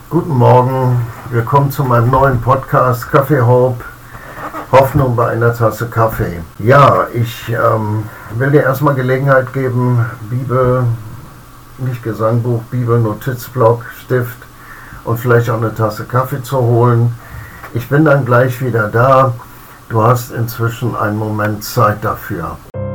Guten Morgen, willkommen zu meinem neuen Podcast Kaffee Hope, Hoffnung bei einer Tasse Kaffee. Ja, ich will dir erstmal Gelegenheit geben, Bibel, nicht Gesangbuch, Bibel, Notizblock, Stift und vielleicht auch eine Tasse Kaffee zu holen. Ich bin dann gleich wieder da. Du hast inzwischen einen Moment Zeit dafür.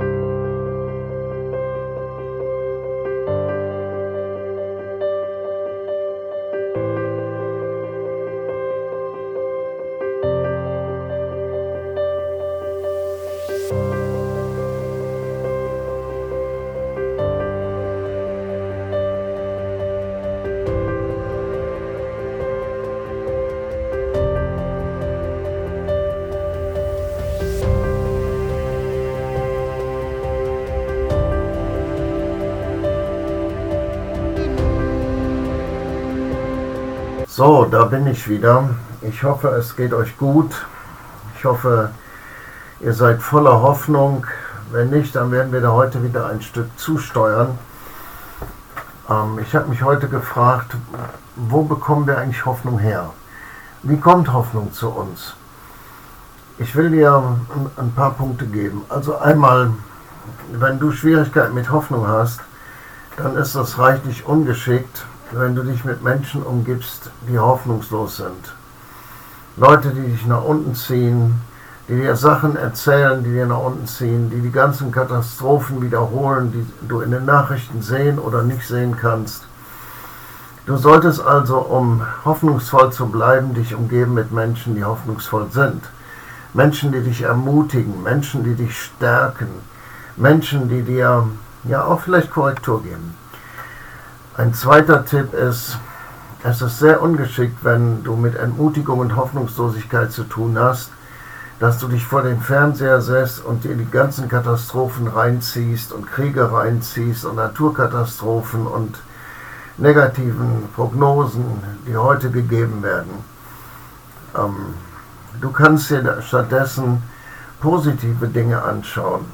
So, da bin ich wieder. Ich hoffe, es geht euch gut. Ich hoffe, ihr seid voller Hoffnung. Wenn nicht, dann werden wir da heute wieder ein Stück zusteuern. Ich habe mich heute gefragt, wo bekommen wir eigentlich Hoffnung her? Wie kommt Hoffnung zu uns? Ich will dir ein paar Punkte geben. Also einmal, wenn du Schwierigkeiten mit Hoffnung hast, dann ist das reichlich ungeschickt, wenn du dich mit Menschen umgibst, die hoffnungslos sind. Leute, die dich nach unten ziehen, die dir Sachen erzählen, die dir nach unten ziehen, die ganzen Katastrophen wiederholen, die du in den Nachrichten sehen oder nicht sehen kannst. Du solltest also, um hoffnungsvoll zu bleiben, dich umgeben mit Menschen, die hoffnungsvoll sind. Menschen, die dich ermutigen, Menschen, die dich stärken, Menschen, die dir ja auch vielleicht Korrektur geben. Ein zweiter Tipp ist, es ist sehr ungeschickt, wenn du mit Entmutigung und Hoffnungslosigkeit zu tun hast, dass du dich vor den Fernseher setzt und dir die ganzen Katastrophen reinziehst und Kriege reinziehst und Naturkatastrophen und negativen Prognosen, die heute gegeben werden. Du kannst dir stattdessen positive Dinge anschauen.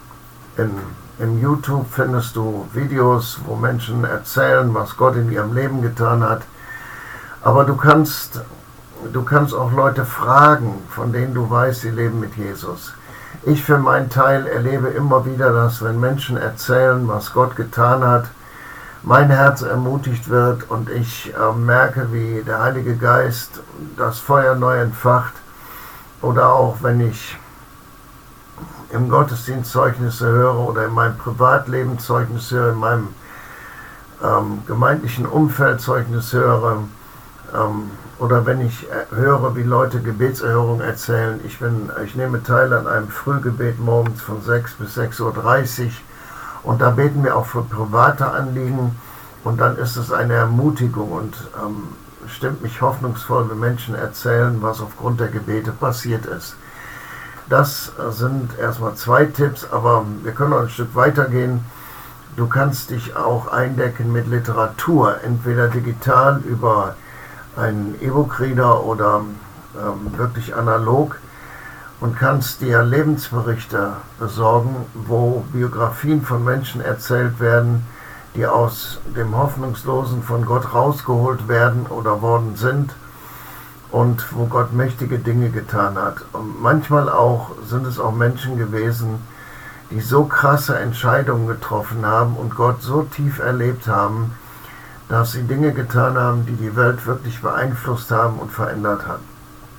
Im YouTube findest du Videos, wo Menschen erzählen, was Gott in ihrem Leben getan hat. Aber du kannst auch Leute fragen, von denen du weißt, sie leben mit Jesus. Ich für meinen Teil erlebe immer wieder, dass wenn Menschen erzählen, was Gott getan hat, mein Herz ermutigt wird und ich merke, wie der Heilige Geist das Feuer neu entfacht. Oder auch wenn ich im Gottesdienst Zeugnisse höre oder in meinem Privatleben Zeugnisse höre, in meinem gemeindlichen Umfeld Zeugnisse höre, oder wenn ich höre, wie Leute Gebetserhörungen erzählen. Ich nehme teil an einem Frühgebet morgens von 6 bis 6:30 Uhr und da beten wir auch für private Anliegen und dann ist es eine Ermutigung und stimmt mich hoffnungsvoll, wenn Menschen erzählen, was aufgrund der Gebete passiert ist. Das sind erstmal 2 Tipps, aber wir können noch ein Stück weitergehen. Du kannst dich auch eindecken mit Literatur, entweder digital über einen E-Book-Reader oder wirklich analog und kannst dir Lebensberichte besorgen, wo Biografien von Menschen erzählt werden, die aus dem Hoffnungslosen von Gott rausgeholt werden oder worden sind. Und wo Gott mächtige Dinge getan hat. Und manchmal sind es auch Menschen gewesen, die so krasse Entscheidungen getroffen haben und Gott so tief erlebt haben, dass sie Dinge getan haben, die die Welt wirklich beeinflusst haben und verändert haben.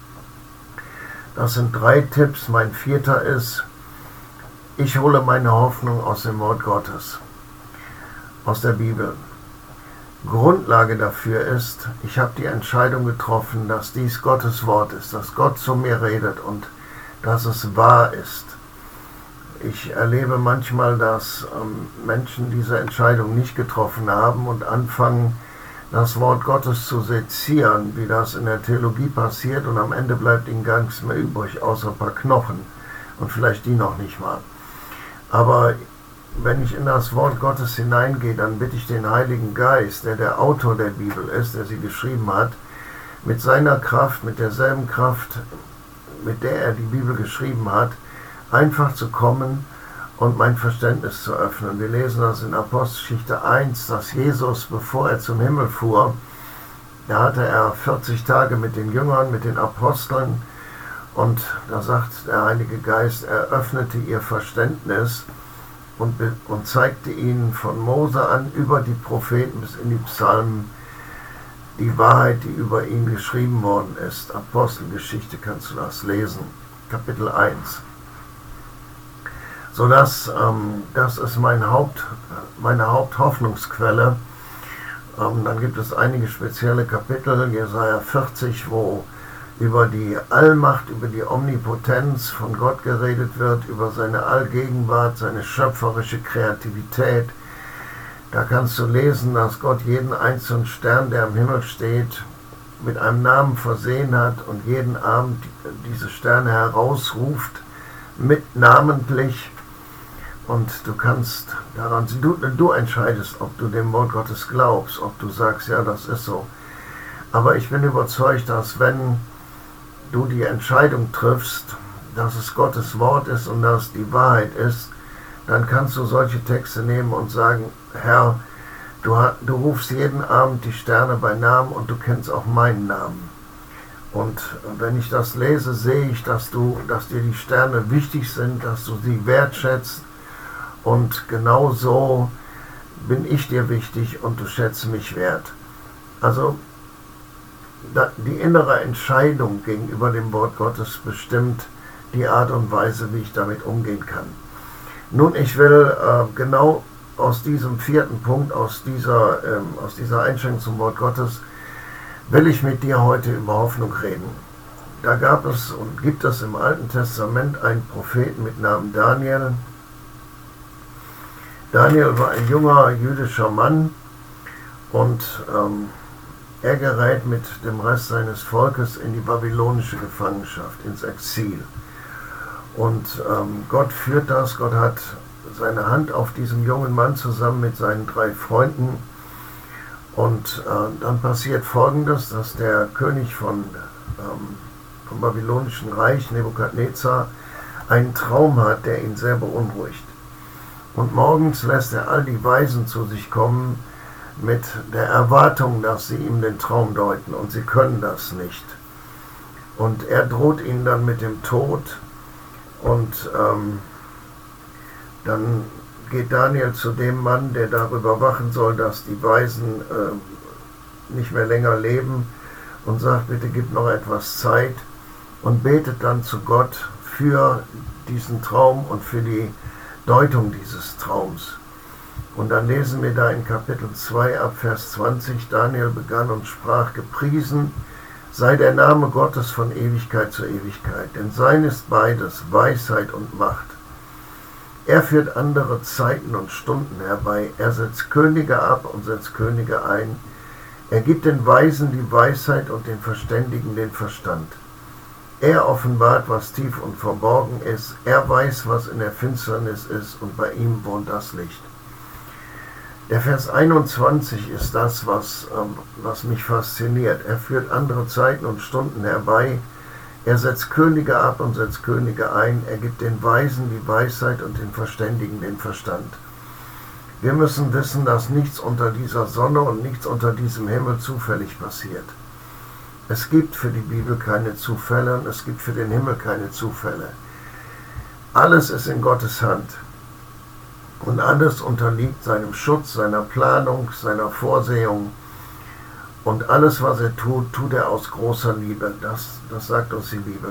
Das sind 3 Tipps. Mein 4. ist, ich hole meine Hoffnung aus dem Wort Gottes, aus der Bibel. Grundlage dafür ist, ich habe die Entscheidung getroffen, dass dies Gottes Wort ist, dass Gott zu mir redet und dass es wahr ist. Ich erlebe manchmal, dass Menschen diese Entscheidung nicht getroffen haben und anfangen, das Wort Gottes zu sezieren, wie das in der Theologie passiert und am Ende bleibt ihnen gar nichts mehr übrig, außer ein paar Knochen und vielleicht die noch nicht mal. Aber wenn ich in das Wort Gottes hineingehe, dann bitte ich den Heiligen Geist, der der Autor der Bibel ist, der sie geschrieben hat, mit seiner Kraft, mit derselben Kraft, mit der er die Bibel geschrieben hat, einfach zu kommen und mein Verständnis zu öffnen. Wir lesen das in Apostelgeschichte 1, dass Jesus, bevor er zum Himmel fuhr, Da hatte er 40 Tage mit den Jüngern, mit den Aposteln, und da sagt der Heilige Geist, er öffnete ihr Verständnis und zeigte ihnen von Mose an über die Propheten bis in die Psalmen die Wahrheit, die über ihn geschrieben worden ist. Apostelgeschichte kannst du das lesen, Kapitel 1. Sodass, das ist meine Haupthoffnungsquelle. Dann gibt es einige spezielle Kapitel, Jesaja 40, wo über die Allmacht, über die Omnipotenz von Gott geredet wird, über seine Allgegenwart, seine schöpferische Kreativität. Da kannst du lesen, dass Gott jeden einzelnen Stern, der am Himmel steht, mit einem Namen versehen hat und jeden Abend diese Sterne herausruft, mit namentlich. Und du kannst daran, du entscheidest, ob du dem Wort Gottes glaubst, ob du sagst, ja, das ist so. Aber ich bin überzeugt, dass wenn du die Entscheidung triffst, dass es Gottes Wort ist und dass es die Wahrheit ist, dann kannst du solche Texte nehmen und sagen, Herr, du rufst jeden Abend die Sterne bei Namen und du kennst auch meinen Namen. Und wenn ich das lese, sehe ich, dass dir die Sterne wichtig sind, dass du sie wertschätzt, und genauso bin ich dir wichtig und du schätzt mich wert. Also die innere Entscheidung gegenüber dem Wort Gottes bestimmt die Art und Weise, wie ich damit umgehen kann. Nun, ich will genau aus diesem vierten Punkt, aus dieser Einstellung zum Wort Gottes, will ich mit dir heute über Hoffnung reden. Da gab es und gibt es im Alten Testament einen Propheten mit Namen Daniel. Daniel war ein junger jüdischer Mann und er gerät mit dem Rest seines Volkes in die babylonische Gefangenschaft, ins Exil. Und Gott führt das, Gott hat seine Hand auf diesem jungen Mann zusammen mit seinen 3 Freunden. Und dann passiert Folgendes, dass der König vom babylonischen Reich, Nebukadnezar, einen Traum hat, der ihn sehr beunruhigt. Und morgens lässt er all die Weisen zu sich kommen mit der Erwartung, dass sie ihm den Traum deuten, und sie können das nicht. Und er droht ihnen dann mit dem Tod, und dann geht Daniel zu dem Mann, der darüber wachen soll, dass die Weisen nicht mehr länger leben, und sagt, bitte gib noch etwas Zeit, und betet dann zu Gott für diesen Traum und für die Deutung dieses Traums. Und dann lesen wir da in Kapitel 2 ab Vers 20, Daniel begann und sprach, gepriesen sei der Name Gottes von Ewigkeit zu Ewigkeit, denn sein ist beides, Weisheit und Macht. Er führt andere Zeiten und Stunden herbei, er setzt Könige ab und setzt Könige ein, er gibt den Weisen die Weisheit und den Verständigen den Verstand. Er offenbart, was tief und verborgen ist, er weiß, was in der Finsternis ist, und bei ihm wohnt das Licht. Der Vers 21 ist das, was mich fasziniert. Er führt andere Zeiten und Stunden herbei, er setzt Könige ab und setzt Könige ein, er gibt den Weisen die Weisheit und den Verständigen den Verstand. Wir müssen wissen, dass nichts unter dieser Sonne und nichts unter diesem Himmel zufällig passiert. Es gibt für die Bibel keine Zufälle und es gibt für den Himmel keine Zufälle. Alles ist in Gottes Hand und alles unterliegt seinem Schutz, seiner Planung, seiner Vorsehung, und alles, was er tut, tut er aus großer Liebe. Das sagt uns die Bibel.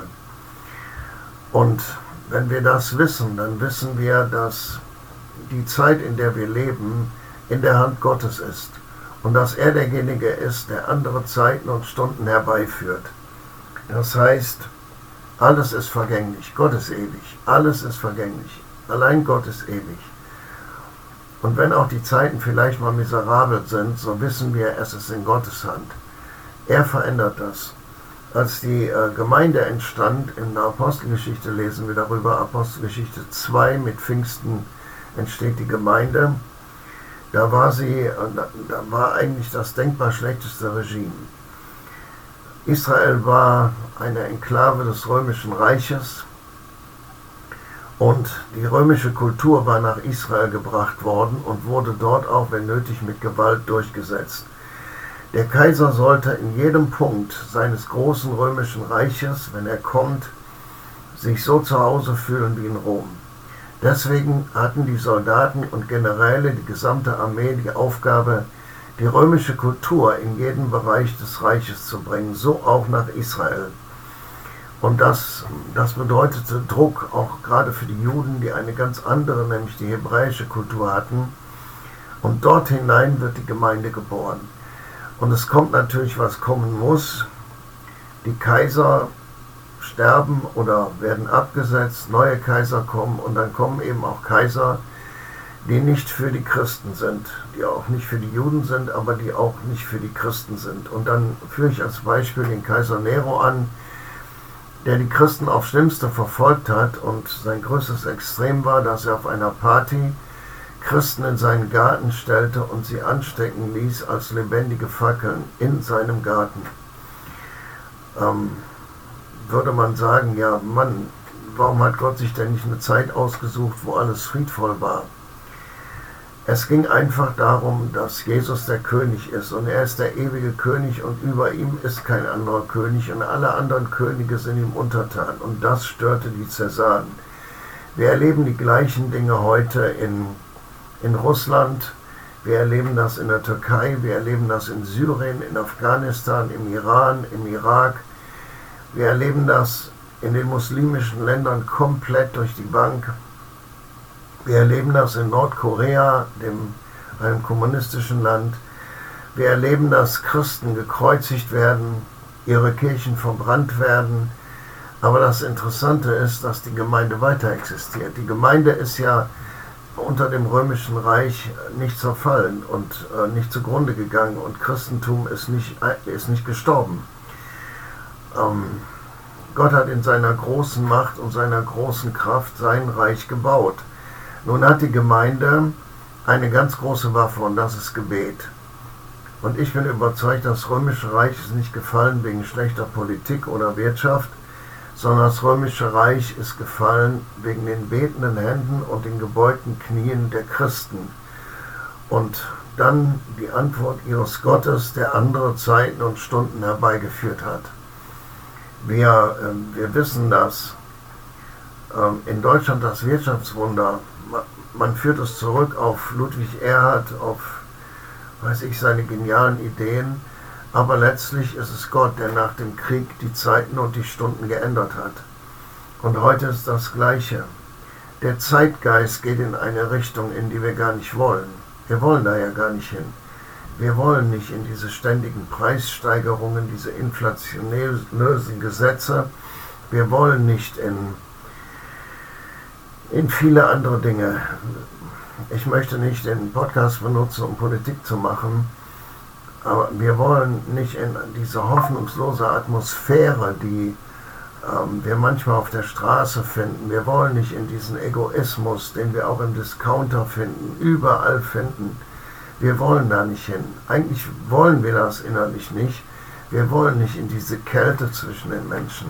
Und wenn wir das wissen, dann wissen wir, dass die Zeit, in der wir leben, in der Hand Gottes ist. Und dass er derjenige ist, der andere Zeiten und Stunden herbeiführt. Das heißt, alles ist vergänglich, Gott ist ewig, alles ist vergänglich, allein Gott ist ewig. Und wenn auch die Zeiten vielleicht mal miserabel sind, so wissen wir, es ist in Gottes Hand. Er verändert das. Als die Gemeinde entstand, in der Apostelgeschichte lesen wir darüber, Apostelgeschichte 2, mit Pfingsten entsteht die Gemeinde. Da war eigentlich das denkbar schlechteste Regime. Israel war eine Enklave des Römischen Reiches und die römische Kultur war nach Israel gebracht worden und wurde dort auch, wenn nötig, mit Gewalt durchgesetzt. Der Kaiser sollte in jedem Punkt seines großen römischen Reiches, wenn er kommt, sich so zu Hause fühlen wie in Rom. Deswegen hatten die Soldaten und Generäle, die gesamte Armee, die Aufgabe, die römische Kultur in jeden Bereich des Reiches zu bringen, so auch nach Israel. Und das bedeutete Druck, auch gerade für die Juden, die eine ganz andere, nämlich die hebräische Kultur hatten. Und dort hinein wird die Gemeinde geboren. Und es kommt natürlich, was kommen muss. Die Kaiser sterben oder werden abgesetzt, neue Kaiser kommen und dann kommen eben auch Kaiser, die nicht für die Christen sind, die auch nicht für die Juden sind, aber die auch nicht für die Christen sind. Und dann führe ich als Beispiel den Kaiser Nero an, der die Christen aufs Schlimmste verfolgt hat, und sein größtes Extrem war, dass er auf einer Party Christen in seinen Garten stellte und sie anstecken ließ als lebendige Fackeln in seinem Garten. Würde man sagen, ja Mann, warum hat Gott sich denn nicht eine Zeit ausgesucht, wo alles friedvoll war? Es ging einfach darum, dass Jesus der König ist und er ist der ewige König und über ihm ist kein anderer König und alle anderen Könige sind ihm untertan, und das störte die Cäsaren. Wir erleben die gleichen Dinge heute in Russland, wir erleben das in der Türkei, wir erleben das in Syrien, in Afghanistan, im Iran, im Irak. Wir erleben das in den muslimischen Ländern komplett durch die Bank. Wir erleben das in Nordkorea, einem kommunistischen Land. Wir erleben, dass Christen gekreuzigt werden, ihre Kirchen verbrannt werden. Aber das Interessante ist, dass die Gemeinde weiter existiert. Die Gemeinde ist ja unter dem Römischen Reich nicht zerfallen und nicht zugrunde gegangen, und Christentum ist nicht gestorben. Gott hat in seiner großen Macht und seiner großen Kraft sein Reich gebaut. Nun hat die Gemeinde eine ganz große Waffe, und das ist Gebet. Und ich bin überzeugt, das Römische Reich ist nicht gefallen wegen schlechter Politik oder Wirtschaft, sondern das Römische Reich ist gefallen wegen den betenden Händen und den gebeugten Knien der Christen. Und dann die Antwort ihres Gottes, der andere Zeiten und Stunden herbeigeführt hat. Wir wissen, dass in Deutschland das Wirtschaftswunder, man führt es zurück auf Ludwig Erhard, auf, seine genialen Ideen, aber letztlich ist es Gott, der nach dem Krieg die Zeiten und die Stunden geändert hat. Und heute ist das Gleiche. Der Zeitgeist geht in eine Richtung, in die wir gar nicht wollen. Wir wollen da ja gar nicht hin. Wir wollen nicht in diese ständigen Preissteigerungen, diese inflationösen Gesetze. Wir wollen nicht in viele andere Dinge. Ich möchte nicht den Podcast benutzen, um Politik zu machen, aber wir wollen nicht in diese hoffnungslose Atmosphäre, die wir manchmal auf der Straße finden. Wir wollen nicht in diesen Egoismus, den wir auch im Discounter finden, überall finden. Wir wollen da nicht hin. Eigentlich wollen wir das innerlich nicht. Wir wollen nicht in diese Kälte zwischen den Menschen.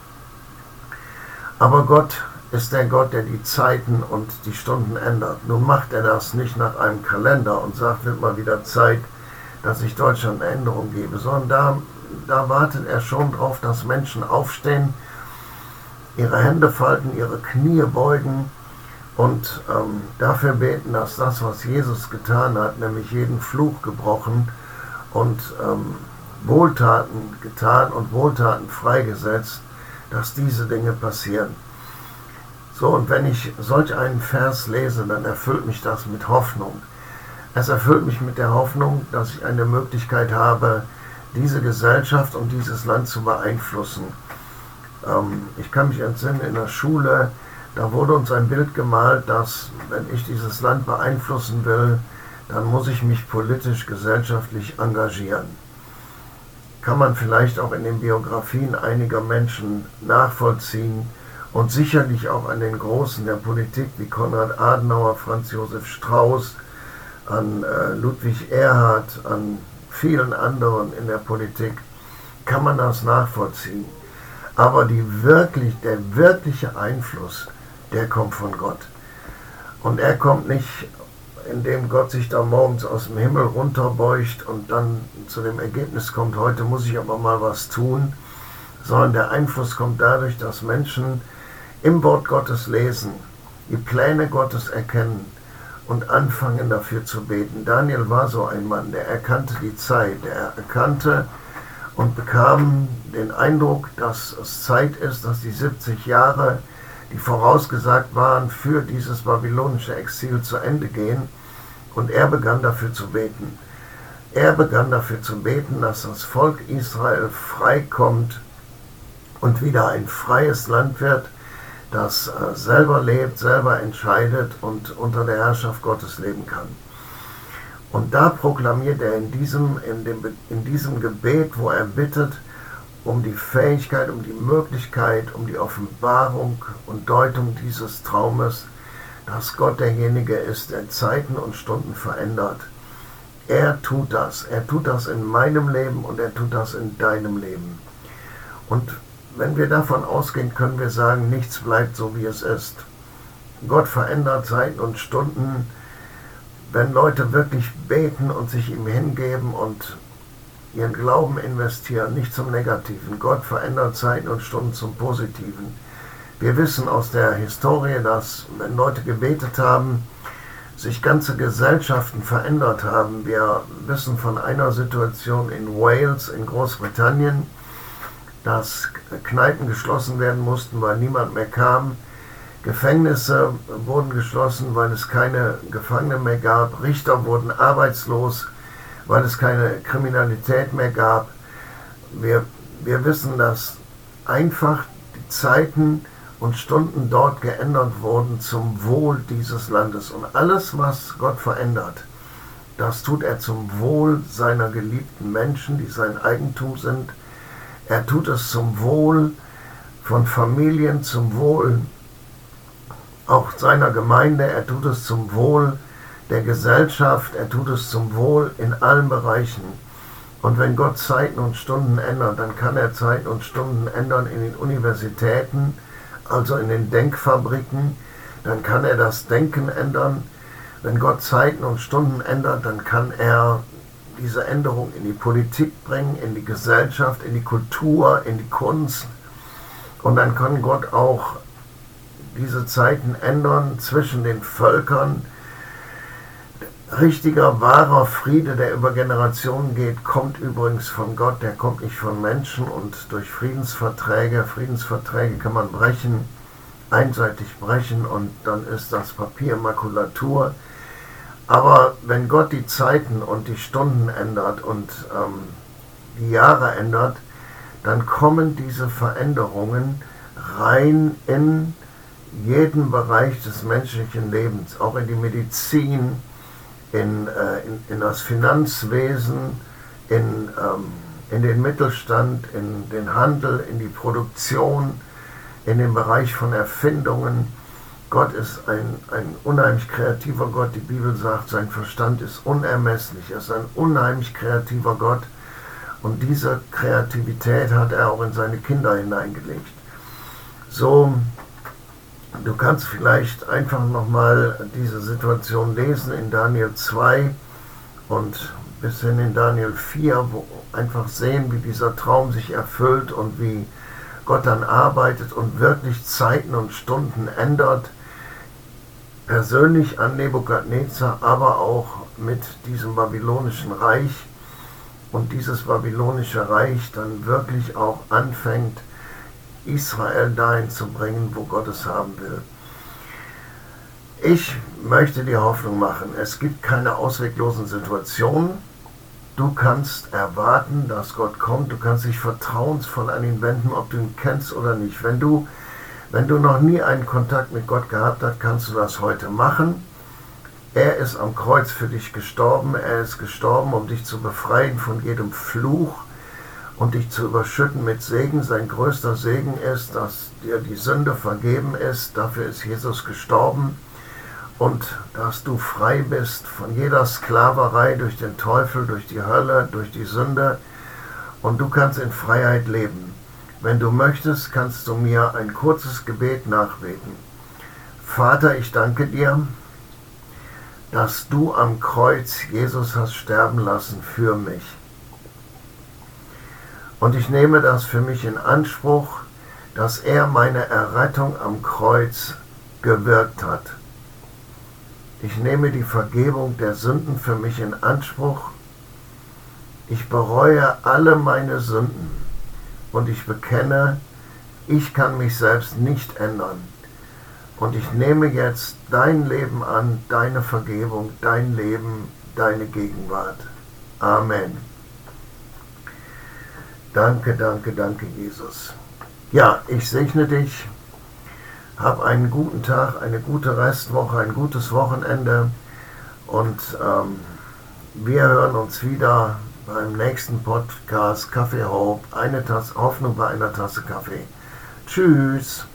Aber Gott ist der Gott, der die Zeiten und die Stunden ändert. Nun macht er das nicht nach einem Kalender und sagt, wird mal wieder Zeit, dass ich Deutschland eine Änderung gebe, sondern da wartet er schon drauf, dass Menschen aufstehen, ihre Hände falten, ihre Knie beugen und dafür beten, dass das, was Jesus getan hat, nämlich jeden Fluch gebrochen und Wohltaten getan und Wohltaten freigesetzt, dass diese Dinge passieren. So, und wenn ich solch einen Vers lese, dann erfüllt mich das mit Hoffnung. Es erfüllt mich mit der Hoffnung, dass ich eine Möglichkeit habe, diese Gesellschaft und dieses Land zu beeinflussen. Ich kann mich entsinnen, in der Schule, da wurde uns ein Bild gemalt, dass, wenn ich dieses Land beeinflussen will, dann muss ich mich politisch, gesellschaftlich engagieren. Kann man vielleicht auch in den Biografien einiger Menschen nachvollziehen und sicherlich auch an den Großen der Politik wie Konrad Adenauer, Franz Josef Strauß, an Ludwig Erhard, an vielen anderen in der Politik, kann man das nachvollziehen. Aber der wirkliche Einfluss, der kommt von Gott. Und er kommt nicht indem Gott sich da morgens aus dem Himmel runterbeugt und dann zu dem Ergebnis kommt, heute muss ich aber mal was tun, sondern der Einfluss kommt dadurch, dass Menschen im Wort Gottes lesen, die Pläne Gottes erkennen und anfangen dafür zu beten. Daniel war so ein Mann, der erkannte die Zeit, der erkannte und bekam den Eindruck, dass es Zeit ist, dass die 70 Jahre, die vorausgesagt waren, für dieses babylonische Exil zu Ende gehen. Und er begann dafür zu beten. Er begann dafür zu beten, dass das Volk Israel freikommt und wieder ein freies Land wird, das selber lebt, selber entscheidet und unter der Herrschaft Gottes leben kann. Und da proklamiert er in diesem Gebet, wo er bittet, um die Fähigkeit, um die Möglichkeit, um die Offenbarung und Deutung dieses Traumes, dass Gott derjenige ist, der Zeiten und Stunden verändert. Er tut das in meinem Leben und er tut das in deinem Leben. Und wenn wir davon ausgehen, können wir sagen, nichts bleibt so, wie es ist. Gott verändert Zeiten und Stunden, wenn Leute wirklich beten und sich ihm hingeben und ihren Glauben investieren, nicht zum Negativen. Gott verändert Zeiten und Stunden zum Positiven. Wir wissen aus der Historie, dass, wenn Leute gebetet haben, sich ganze Gesellschaften verändert haben. Wir wissen von einer Situation in Wales, in Großbritannien, dass Kneipen geschlossen werden mussten, weil niemand mehr kam. Gefängnisse wurden geschlossen, weil es keine Gefangene mehr gab. Richter wurden arbeitslos, weil es keine Kriminalität mehr gab. Wir wissen, dass einfach die Zeiten und Stunden dort geändert wurden zum Wohl dieses Landes. Und alles, was Gott verändert, das tut er zum Wohl seiner geliebten Menschen, die sein Eigentum sind. Er tut es zum Wohl von Familien, zum Wohl auch seiner Gemeinde. Er tut es zum Wohl der Gesellschaft. Er tut es zum Wohl in allen Bereichen. Und wenn Gott Zeiten und Stunden ändert, dann kann er Zeiten und Stunden ändern in den Universitäten, also in den Denkfabriken. Dann kann er das Denken ändern. Wenn Gott Zeiten und Stunden ändert, dann kann er diese Änderung in die Politik bringen, in die Gesellschaft, in die Kultur, in die Kunst. Und dann kann Gott auch diese Zeiten ändern zwischen den Völkern. Richtiger, wahrer Friede, der über Generationen geht, kommt übrigens von Gott, der kommt nicht von Menschen und durch Friedensverträge kann man brechen, einseitig brechen und dann ist das Papier Makulatur. Aber wenn Gott die Zeiten und die Stunden ändert und die Jahre ändert, dann kommen diese Veränderungen rein in jeden Bereich des menschlichen Lebens, auch in die Medizin, in das Finanzwesen, in den Mittelstand, in den Handel, in die Produktion, in den Bereich von Erfindungen. Gott ist ein unheimlich kreativer Gott. Die Bibel sagt, sein Verstand ist unermesslich. Er ist ein unheimlich kreativer Gott. Und diese Kreativität hat er auch in seine Kinder hineingelegt. So, du kannst vielleicht einfach nochmal diese Situation lesen in Daniel 2 und bis hin in Daniel 4, wo einfach sehen, wie dieser Traum sich erfüllt und wie Gott dann arbeitet und wirklich Zeiten und Stunden ändert, persönlich an Nebukadnezar, aber auch mit diesem babylonischen Reich und dieses babylonische Reich dann wirklich auch anfängt, Israel dahin zu bringen, wo Gott es haben will. Ich möchte dir Hoffnung machen, es gibt keine ausweglosen Situationen. Du kannst erwarten, dass Gott kommt, du kannst dich vertrauensvoll an ihn wenden, ob du ihn kennst oder nicht. Wenn du noch nie einen Kontakt mit Gott gehabt hast, kannst du das heute machen. Er ist am Kreuz für dich gestorben, er ist gestorben, um dich zu befreien von jedem Fluch und dich zu überschütten mit Segen. Sein größter Segen ist, dass dir die Sünde vergeben ist, dafür ist Jesus gestorben. Und dass du frei bist von jeder Sklaverei durch den Teufel, durch die Hölle, durch die Sünde. Und du kannst in Freiheit leben. Wenn du möchtest, kannst du mir ein kurzes Gebet nachbeten. Vater, ich danke dir, dass du am Kreuz Jesus hast sterben lassen für mich. Und ich nehme das für mich in Anspruch, dass er meine Errettung am Kreuz gewirkt hat. Ich nehme die Vergebung der Sünden für mich in Anspruch. Ich bereue alle meine Sünden und ich bekenne, ich kann mich selbst nicht ändern. Und ich nehme jetzt dein Leben an, deine Vergebung, dein Leben, deine Gegenwart. Amen. Danke, danke, danke, Jesus. Ja, ich segne dich. Hab einen guten Tag, eine gute Restwoche, ein gutes Wochenende. Und wir hören uns wieder beim nächsten Podcast Kaffee Hope. Eine Tasse Hoffnung bei einer Tasse Kaffee. Tschüss.